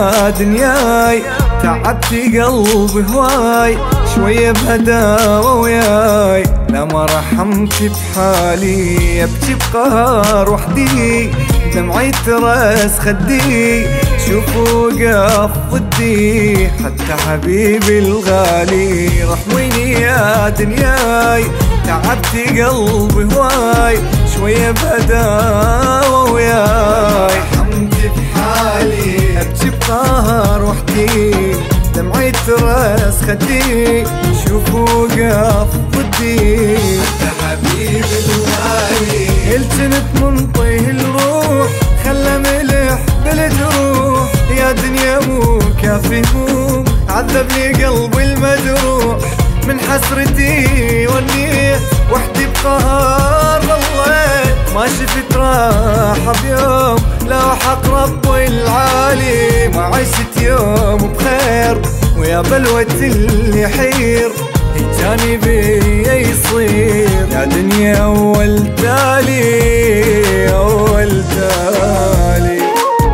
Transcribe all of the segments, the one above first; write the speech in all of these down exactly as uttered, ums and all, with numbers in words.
يا دنياي تعبتي قلبي هواي شوية بهداوة وياي لا ما رحمتي بحالي ابكي بقهر وحدي دمعي ترس خدي شوفوا وقف ضدي حتى حبيبي الغالي رحميني يا دنياي تعبتي قلبي هواي شوية بهداوة وياي رحمتي بحالي ابكي بقهر وحدي دمعي ترس خدي شوفوا وقف ضدي حتى حبيبي الغالي الجنت منطيه الروح خلى ملح بالجروح يا دنيا مو كافي مو عذبني قلبي المجروح من حسرتي والنيح وحدي بقهر ضليت ما شفت راحة بيوم لا حق ربي العالي ما عشت يوم بخير ويا بلوة اللي يحير جاني بي يصير يا دنيا أول تالي أول تالي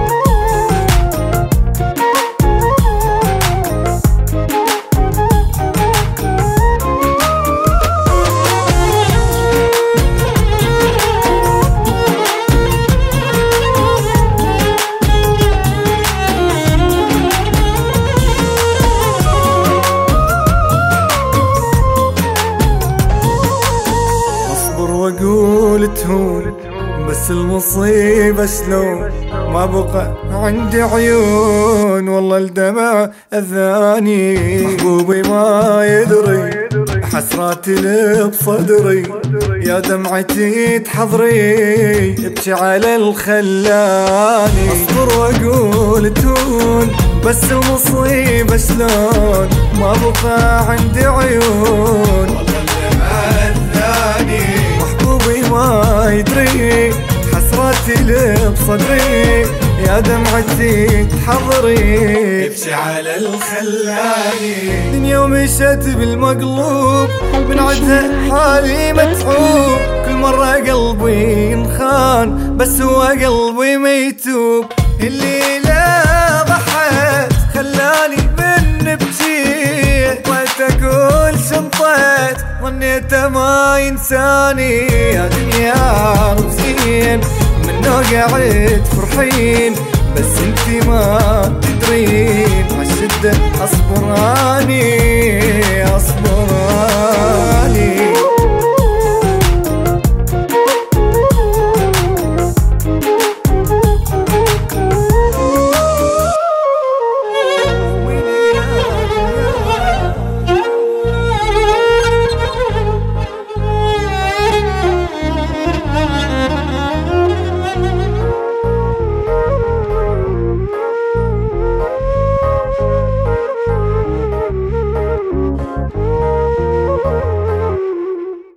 واقول تهون بس المصيبة شلون ما بقى عندي عيون والله الدمع اذاني محبوبي ما يدري حسراتي اللي بصدري يا دمعتي تحضري ابكي على الخلاني اصبر واقول تهون بس المصيبة شلون ما بقى عندي عيون والله الدمع اذاني ما يدري حسراتي اللي بصدري يا دمعتي تحضري ابكي على الخلاني دنيا ومشت بالمقلوب بنعدها حالي متعوب كل مرة قلبي ينخان بس هو قلبي ما يتوب اللي لا ضحيت خلاني من بجيت ما تقول شنطيت ظنيته ما ينساني يا دنيا رفزين منه قاعد فرحين بس انتي ما تدرين عالشدة اصبراني اصبراني